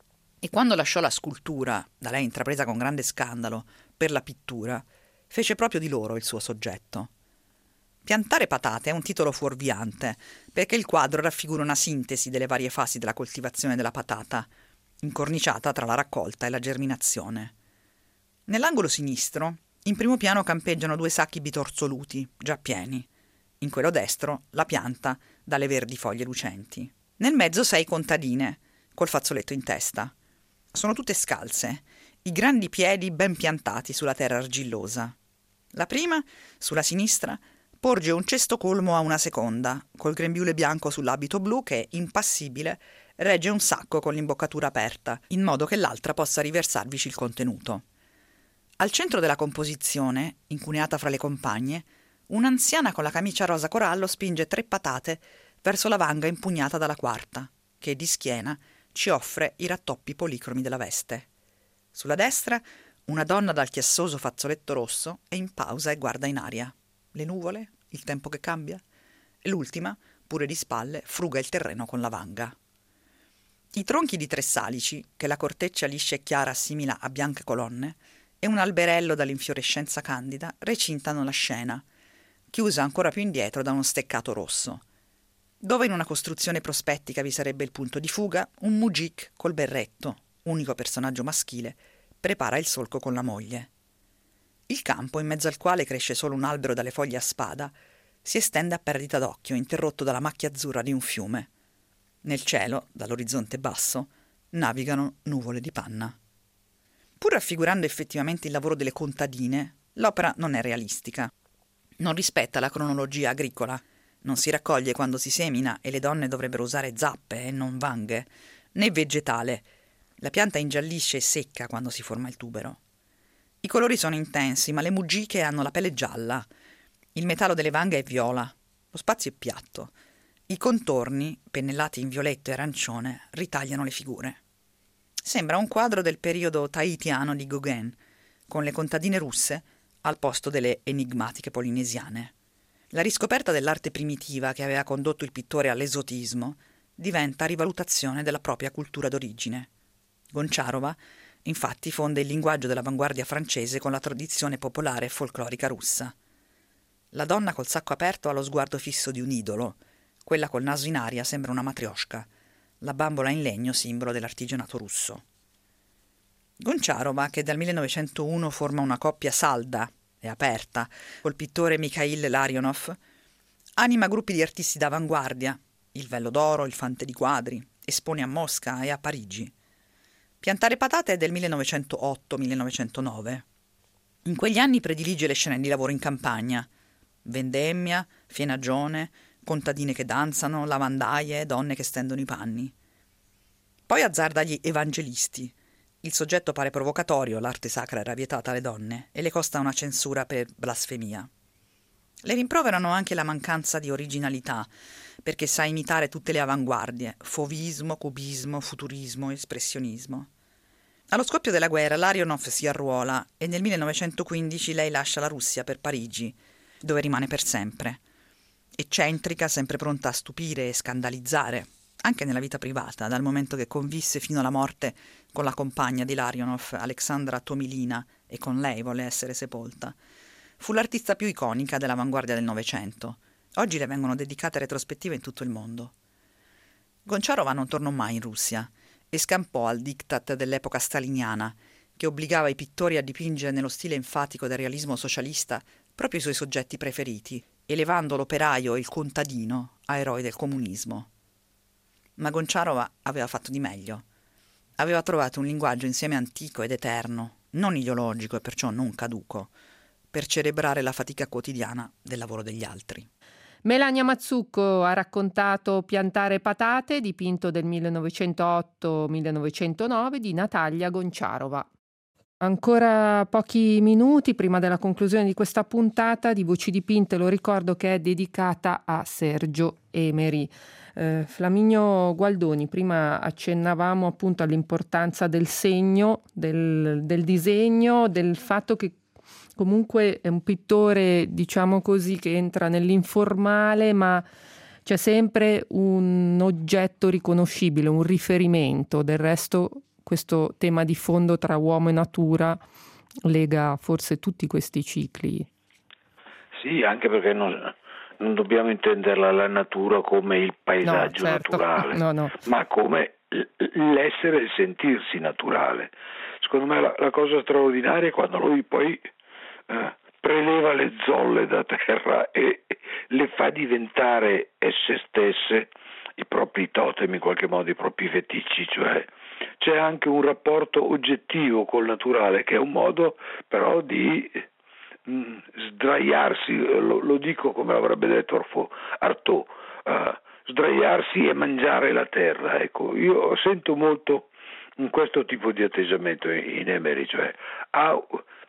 E quando lasciò la scultura, da lei intrapresa con grande scandalo, per la pittura, fece proprio di loro il suo soggetto. Piantare patate è un titolo fuorviante, perché il quadro raffigura una sintesi delle varie fasi della coltivazione della patata, incorniciata tra la raccolta e la germinazione. Nell'angolo sinistro, in primo piano campeggiano due sacchi bitorzoluti, già pieni. In quello destro, la pianta dalle verdi foglie lucenti. Nel mezzo sei contadine, col fazzoletto in testa. Sono tutte scalze, i grandi piedi ben piantati sulla terra argillosa. La prima, sulla sinistra, porge un cesto colmo a una seconda, col grembiule bianco sull'abito blu che, impassibile, regge un sacco con l'imboccatura aperta, in modo che l'altra possa riversarvici il contenuto. Al centro della composizione, incuneata fra le compagne, un'anziana con la camicia rosa corallo spinge tre patate verso la vanga impugnata dalla quarta, che di schiena ci offre i rattoppi policromi della veste. Sulla destra, una donna dal chiassoso fazzoletto rosso è in pausa e guarda in aria. Le nuvole, il tempo che cambia. E l'ultima, pure di spalle, fruga il terreno con la vanga. I tronchi di tre salici, che la corteccia liscia e chiara assimila a bianche colonne, e un alberello dall'infiorescenza candida recintano la scena, chiusa ancora più indietro da uno steccato rosso. Dove in una costruzione prospettica vi sarebbe il punto di fuga, un mujik col berretto, unico personaggio maschile, prepara il solco con la moglie. Il campo, in mezzo al quale cresce solo un albero dalle foglie a spada, si estende a perdita d'occhio, interrotto dalla macchia azzurra di un fiume. Nel cielo, dall'orizzonte basso, navigano nuvole di panna. Pur raffigurando effettivamente il lavoro delle contadine, l'opera non è realistica. Non rispetta la cronologia agricola, non si raccoglie quando si semina e le donne dovrebbero usare zappe e non vanghe, né vegetale. La pianta ingiallisce e secca quando si forma il tubero. I colori sono intensi, ma le mugiche hanno la pelle gialla. Il metallo delle vanghe è viola. Lo spazio è piatto. I contorni, pennellati in violetto e arancione, ritagliano le figure. Sembra un quadro del periodo tahitiano di Gauguin, con le contadine russe al posto delle enigmatiche polinesiane. La riscoperta dell'arte primitiva che aveva condotto il pittore all'esotismo diventa rivalutazione della propria cultura d'origine. Gonciarova, infatti, fonde il linguaggio dell'avanguardia francese con la tradizione popolare e folclorica russa. La donna col sacco aperto ha lo sguardo fisso di un idolo, quella col naso in aria sembra una matrioshka, la bambola in legno simbolo dell'artigianato russo. Gonciarova, che dal millenovecentouno forma una coppia salda e aperta col pittore Mikhail Larionov, anima gruppi di artisti d'avanguardia, il Vello d'Oro, il Fante di Quadri, espone a Mosca e a Parigi. Piantare patate è del millenovecentootto millenovecentonove. In quegli anni predilige le scene di lavoro in campagna, vendemmia, fienagione, contadine che danzano, lavandaie, donne che stendono i panni. Poi azzarda gli evangelisti. Il soggetto pare provocatorio, l'arte sacra era vietata alle donne e le costa una censura per blasfemia. Le rimproverano anche la mancanza di originalità, perché sa imitare tutte le avanguardie, fauvismo, cubismo, futurismo, espressionismo. Allo scoppio della guerra Larionov si arruola e nel millenovecentoquindici lei lascia la Russia per Parigi, dove rimane per sempre. Eccentrica, sempre pronta a stupire e scandalizzare, anche nella vita privata, dal momento che convisse fino alla morte con la compagna di Larionov, Alexandra Tomilina, e con lei volle essere sepolta. Fu l'artista più iconica dell'avanguardia del Novecento. Oggi le vengono dedicate retrospettive in tutto il mondo. Gonciarova non tornò mai in Russia e scampò al diktat dell'epoca staliniana, che obbligava i pittori a dipingere nello stile enfatico del realismo socialista proprio i suoi soggetti preferiti, elevando l'operaio e il contadino a eroi del comunismo. Ma Gonciarova aveva fatto di meglio. Aveva trovato un linguaggio insieme antico ed eterno, non ideologico e perciò non caduco, per celebrare la fatica quotidiana del lavoro degli altri. Melania Mazzucco ha raccontato Piantare patate, dipinto del millenovecentootto millenovecentonove di Natalia Gonciarova. Ancora pochi minuti prima della conclusione di questa puntata di Voci dipinte, lo ricordo che è dedicata a Sergio Emery. Eh, Flaminio Gualdoni, prima accennavamo appunto all'importanza del segno, del, del disegno, del fatto che comunque è un pittore, diciamo così, che entra nell'informale, ma c'è sempre un oggetto riconoscibile, un riferimento. Del resto questo tema di fondo tra uomo e natura lega forse tutti questi cicli. Sì, anche perché non, non dobbiamo intenderla la natura come il paesaggio no, certo. naturale, no, no. ma come l'essere e il sentirsi naturale. Secondo me la, la cosa straordinaria è quando lui poi eh, preleva le zolle da terra e le fa diventare esse stesse i propri totem, in qualche modo i propri feticci, cioè c'è anche un rapporto oggettivo col naturale che è un modo però di mh, sdraiarsi, lo, lo dico come avrebbe detto Artaud, uh, sdraiarsi e mangiare la terra. Ecco, io sento molto in questo tipo di atteggiamento in Emery, cioè ha,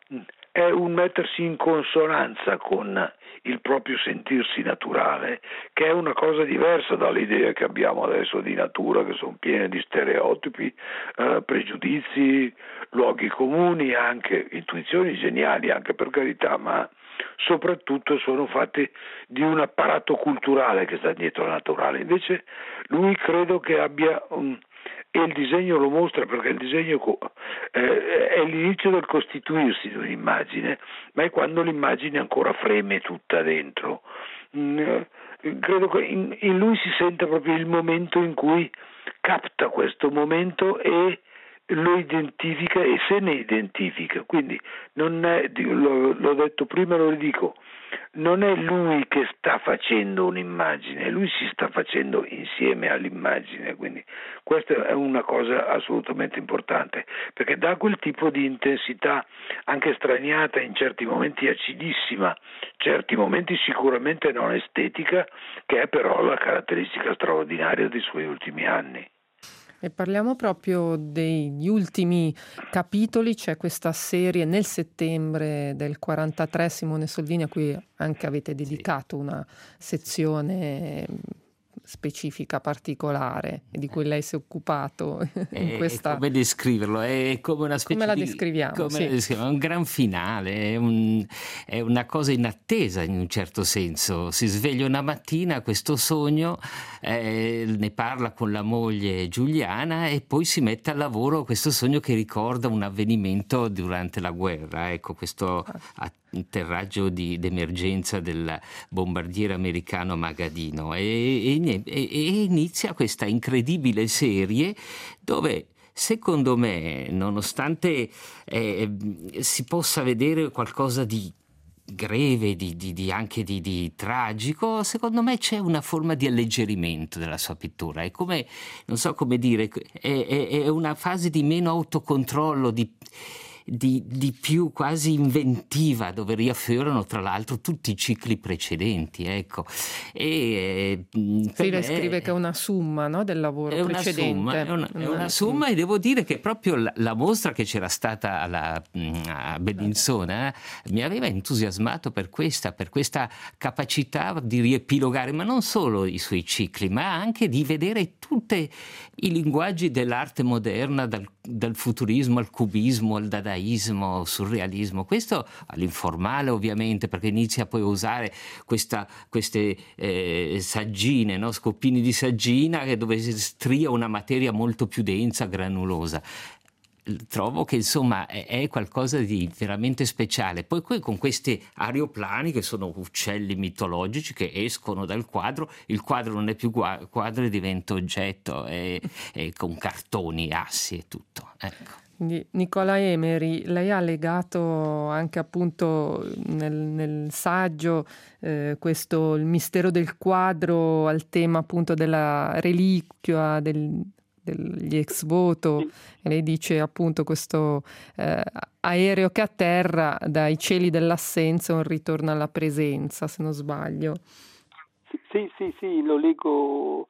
è un mettersi in consonanza con il proprio sentirsi naturale, che è una cosa diversa dalle idee che abbiamo adesso di natura, che sono piene di stereotipi, eh, pregiudizi, luoghi comuni, anche intuizioni geniali, anche per carità, ma soprattutto sono fatte di un apparato culturale che sta dietro la naturale. Invece lui credo che abbia un e il disegno lo mostra, perché il disegno eh, è l'inizio del costituirsi di un'immagine, ma è quando l'immagine ancora freme tutta dentro. Mm, credo che in, in lui si sente proprio il momento in cui capta questo momento e lo identifica e se ne identifica, quindi non è, l'ho detto prima, lo ridico, non è lui che sta facendo un'immagine, lui si sta facendo insieme all'immagine, quindi questa è una cosa assolutamente importante, perché dà quel tipo di intensità anche straniata, in certi momenti acidissima, certi momenti sicuramente non estetica, che è però la caratteristica straordinaria dei suoi ultimi anni. E parliamo proprio degli ultimi capitoli. C'è questa serie nel settembre del quarantatré, Simone Solvini, a cui anche avete dedicato una sezione specifica, particolare, di cui lei si è occupato in è, questa... Come descriverlo? È come una specie come la di... descriviamo? Come sì. la descriviamo? È un gran finale, è, un, è una cosa inattesa in un certo senso. Si sveglia una mattina, questo sogno, eh, ne parla con la moglie Giuliana e poi si mette al lavoro questo sogno che ricorda un avvenimento durante la guerra. Ecco, questo atterraggio di d'emergenza del bombardiere americano Magadino e, e, e inizia questa incredibile serie dove, secondo me, nonostante eh, si possa vedere qualcosa di greve, di, di, di anche di, di tragico, secondo me c'è una forma di alleggerimento della sua pittura. È come, non so come dire, è, è, è una fase di meno autocontrollo, di Di, di più quasi inventiva, dove riaffiorano tra l'altro tutti i cicli precedenti, ecco. E Scrive, scrive che è una summa, no, del lavoro è precedente. Una summa, è, una, è una summa e devo dire che proprio la, la mostra che c'era stata alla, a Bellinzona eh, mi aveva entusiasmato per questa, per questa capacità di riepilogare, ma non solo i suoi cicli, ma anche di vedere tutti i linguaggi dell'arte moderna, dal, dal futurismo al cubismo, al dadaismo, surrealismo, questo all'informale ovviamente, perché inizia poi a usare questa, queste eh, saggine, no? Scoppini di saggina dove si stria una materia molto più densa, granulosa. Trovo che insomma è, è qualcosa di veramente speciale. Poi, poi con questi aeroplani che sono uccelli mitologici che escono dal quadro, il quadro non è più quadro e diventa oggetto e, e con cartoni, assi e tutto, ecco. Nicola Emery, lei ha legato anche appunto nel, nel saggio eh, questo il mistero del quadro al tema appunto della reliquia del, degli ex voto, e lei dice appunto questo eh, aereo che atterra dai cieli dell'assenza un ritorno alla presenza, se non sbaglio. Sì, sì, sì, lo leggo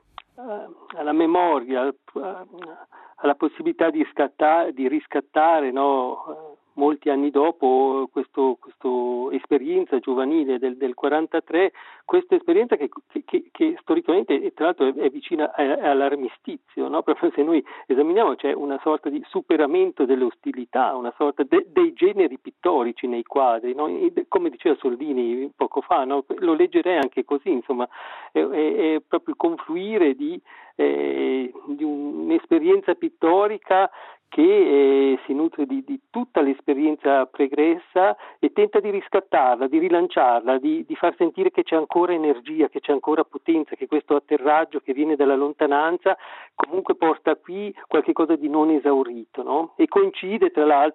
uh, alla memoria, uh, alla possibilità di, scattare, di riscattare, no, molti anni dopo questo, questo esperienza giovanile del, del quarantatré, questa esperienza che, che, che storicamente tra l'altro è, è vicina all'armistizio, no? Proprio se noi esaminiamo c'è una sorta di superamento delle ostilità, una sorta de, dei generi pittorici nei quadri, no? Come diceva Solvini poco fa, no? Lo leggerei anche così, insomma è, è, è proprio il confluire di, eh, di un'esperienza pittorica che eh, si nutre di, di tutta l'esperienza pregressa e tenta di riscattarla, di rilanciarla, di, di far sentire che c'è ancora energia, che c'è ancora potenza, che questo atterraggio che viene dalla lontananza comunque porta qui qualche cosa di non esaurito, no? E coincide tra l'altro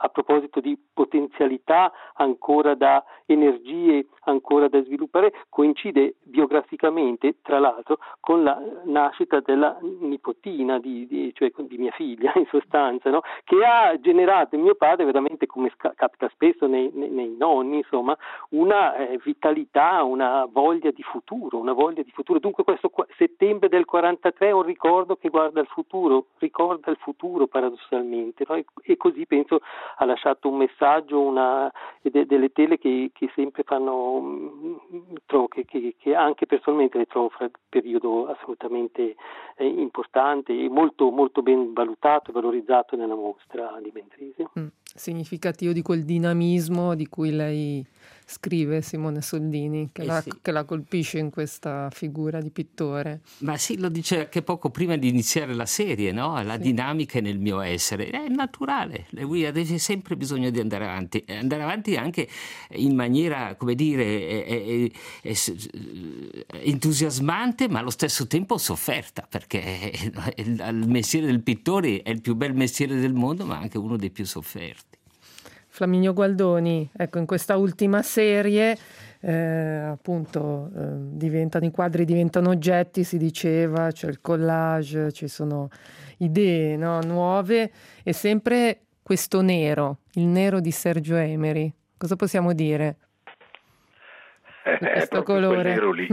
a proposito di potenzialità ancora da energie ancora da sviluppare, coincide biograficamente, tra l'altro, con la nascita della nipotina, di, di, cioè di mia figlia in sostanza, no? Che ha generato in mio padre veramente, come sca- capita spesso nei, nei, nei nonni, insomma, una eh, vitalità, una voglia di futuro, una voglia di futuro. Dunque questo qu- settembre del quarantatré è un ricordo che guarda il futuro, ricorda il futuro paradossalmente, no? e, e così penso ha lasciato un messaggio, una, de, delle tele che, che sempre fanno, trovo che, che, che anche personalmente le trovo fra il periodo assolutamente eh, importante e molto, molto ben valutato e valorizzato nella mostra di Mendrisio. Mm, significativo di quel dinamismo di cui lei scrive, Simone Soldini, che, eh la, sì. che la colpisce in questa figura di pittore. Ma sì, lo dice anche poco prima di iniziare la serie, no? La sì. dinamica è nel mio essere, è naturale, lui ha sempre bisogno di andare avanti, andare avanti anche in maniera, come dire, è, è, è, è entusiasmante ma allo stesso tempo sofferta, perché il mestiere del pittore è il più bel mestiere del mondo ma anche uno dei più sofferti. Flaminio Gualdoni, ecco, in questa ultima serie eh, appunto eh, diventano i quadri diventano oggetti, si diceva, c'è il collage, ci sono idee, no, nuove, e sempre questo nero, il nero di Sergio Emery. Cosa possiamo dire di questo è colore? Quel nero lì.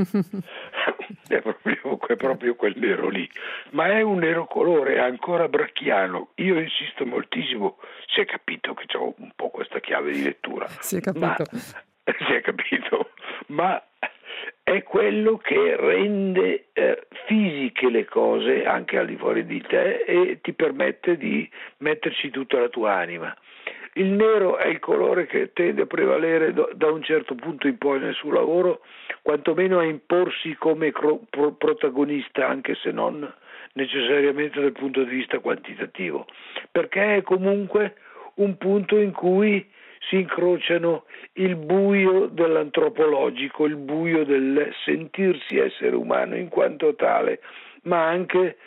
È proprio, è proprio quel nero lì, ma è un nero colore ancora bracchiano. Io insisto moltissimo, si è capito che ho un po' questa chiave di lettura, si è capito, ma, si è capito, ma è quello che rende eh, fisiche le cose anche al di fuori di te e ti permette di metterci tutta la tua anima. Il nero è il colore che tende a prevalere da un certo punto in poi nel suo lavoro, quantomeno a imporsi come cro- pro- protagonista, anche se non necessariamente dal punto di vista quantitativo, perché è comunque un punto in cui si incrociano il buio dell'antropologico, il buio del sentirsi essere umano in quanto tale, ma anche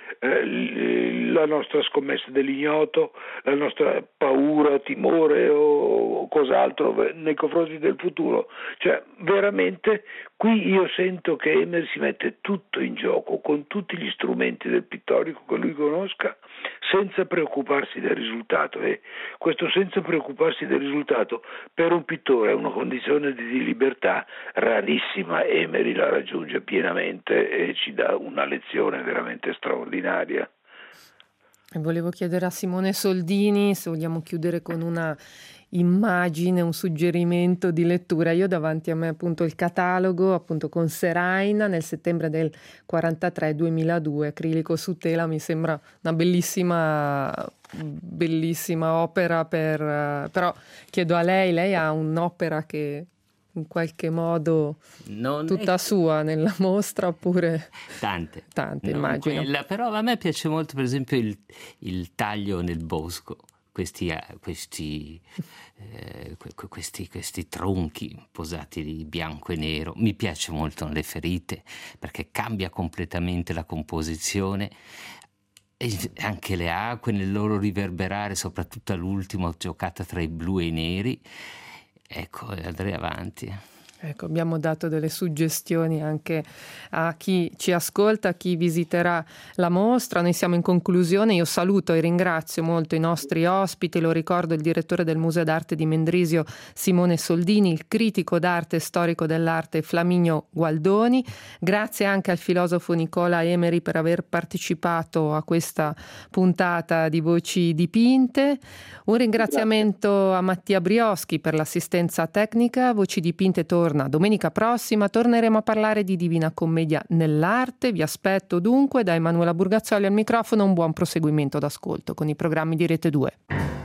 eh, la nostra scommessa dell'ignoto, la nostra paura, timore o cos'altro nei confronti del futuro. Cioè, veramente qui io sento che Emery si mette tutto in gioco, con tutti gli strumenti del pittorico che lui conosca, senza preoccuparsi del risultato, e questo senza preoccuparsi del risultato per un pittore è una condizione di libertà rarissima. Emery la raggiunge pienamente e ci dà una lezione veramente straordinaria. E volevo chiedere a Simone Soldini se vogliamo chiudere con una immagine, un suggerimento di lettura. Io ho davanti a me appunto il catalogo appunto con Serain nel settembre del quarantatré duemiladue, acrilico su tela, mi sembra una bellissima bellissima opera, per però chiedo a lei, lei ha un'opera che in qualche modo non tutta è... sua nella mostra, oppure tante tante non immagino quella, però a me piace molto per esempio il, il taglio nel bosco, questi questi, eh, questi questi tronchi posati di bianco e nero. Mi piace molto nelle ferite perché cambia completamente la composizione, e anche le acque nel loro riverberare, soprattutto all'ultima giocata tra i blu e i neri. Ecco, andrei avanti. Ecco, abbiamo dato delle suggestioni anche a chi ci ascolta, a chi visiterà la mostra. Noi siamo in conclusione. Io saluto e ringrazio molto i nostri ospiti. Lo ricordo, il direttore del Museo d'Arte di Mendrisio Simone Soldini, il critico d'arte e storico dell'arte Flaminio Gualdoni. Grazie anche al filosofo Nicola Emery per aver partecipato a questa puntata di Voci Dipinte. Un ringraziamento Grazie. a Mattia Brioschi per l'assistenza tecnica. Voci Dipinte torna domenica prossima, torneremo a parlare di Divina Commedia nell'arte. Vi aspetto dunque. Da Emanuela Burgazzoli al microfono, un buon proseguimento d'ascolto con i programmi di Rete due.